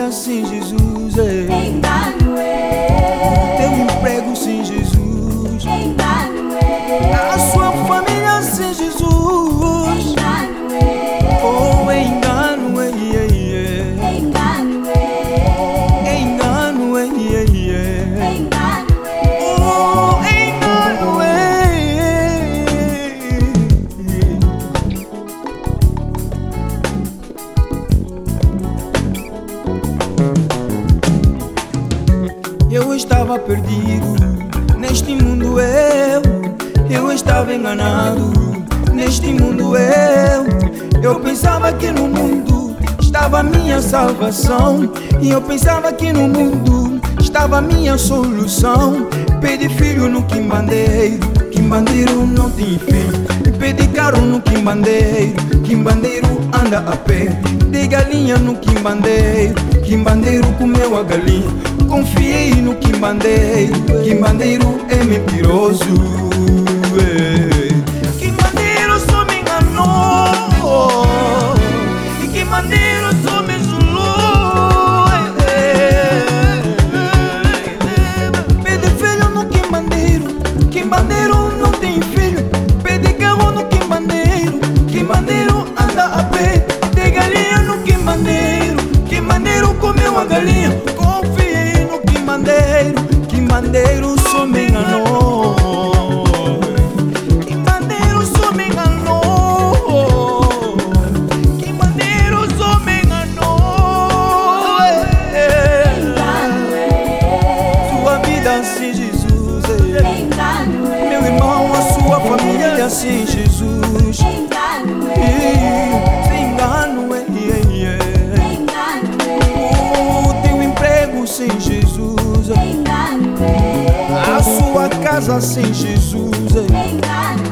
família sem Jesus, engano teu emprego sem Jesus, engano a sua família sem Jesus, engano oh, engano, engano engano, engano oh, engano, Eu estava perdido neste mundo, eu estava enganado neste mundo, eu pensava que no mundo estava a minha salvação, e eu pensava que no mundo estava a minha solução. Pedi filho no quimbandeiro não tem filho. Pedi carro no quimbandeiro anda a pé. Dei galinha no quimbandeiro comeu a galinha. Confiei no quimbandeiro é mentiroso. Quimbandeiro só me enganou, e quimbandeiro só me zulou. Pedi filho no quimbandeiro não tem filho. Pedi carro no quimbandeiro anda a pé. Dei galinha no quimbandeiro comeu a galinha. Confiei no quimbandeiro só me enganou. Quimbandeiro só me enganou, quimbandeiro só me enganou. Sua vida sem Jesus, meu irmão, a sua família sem Jesus, engano, o teu emprego sem Jesus, a sua casa sem Jesus, engano,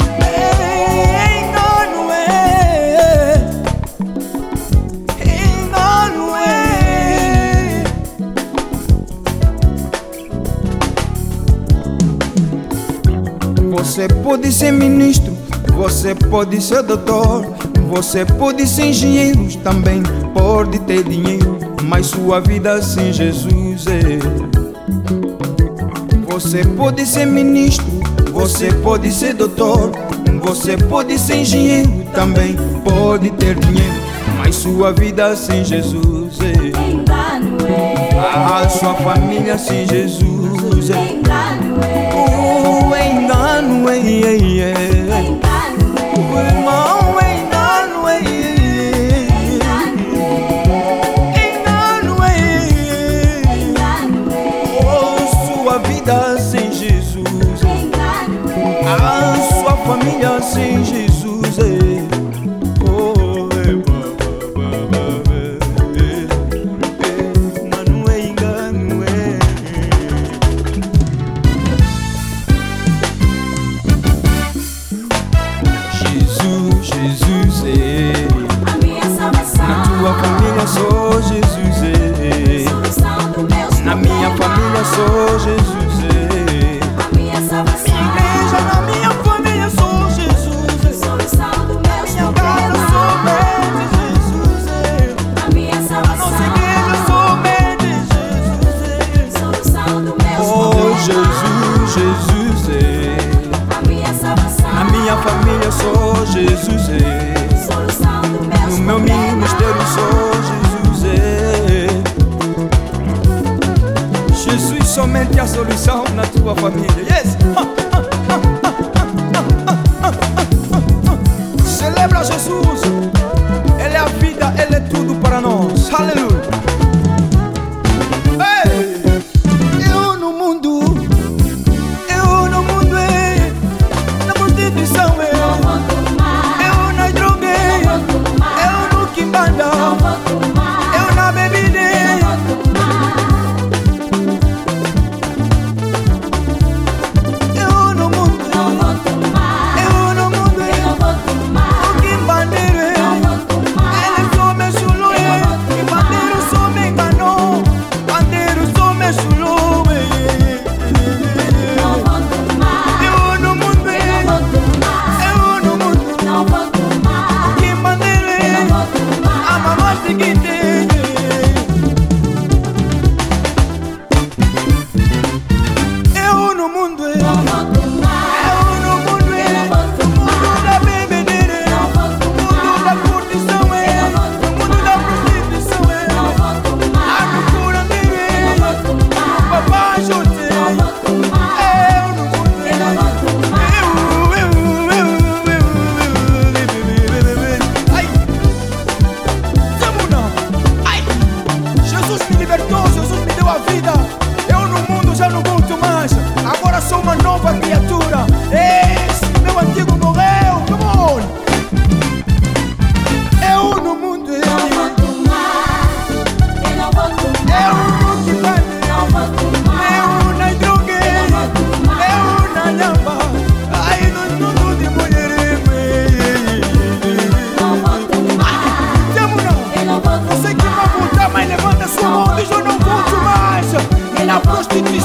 Você pode ser ministro, você pode ser doutor, você pode ser engenheiro, também pode ter dinheiro, mas sua vida sem Jesus Você pode ser ministro, você pode ser doutor, você pode ser engenheiro, também pode ter dinheiro, mas sua vida sem Jesus engano a sua família sem Jesus engano engano, o irmão engano, oh, sua vida sem Jesus, a sua família sem Jesus, oh, engano, engano, Jesus a minha salvação, na tua família sou Jesus solução do meus na minha família sou Jesus a minha salvação, igreja, na minha família sou Jesus solução do meus minha casa somente Jesus a minha a salvação, nossa igreja somente Jesus solução do meus oh Jesus a minha salvação, na minha família sou Jesus solução do meus no meu ministério sou Jesus Jesus somente a solução na tua família. Yes! Celebra Jesus, Ele é a vida, Ele é tudo para nós. Aleluia! Ei! Eu no mundo, na prostituição, eu na droga, eu no quimbanda, eu na bebida, eu na prostituição.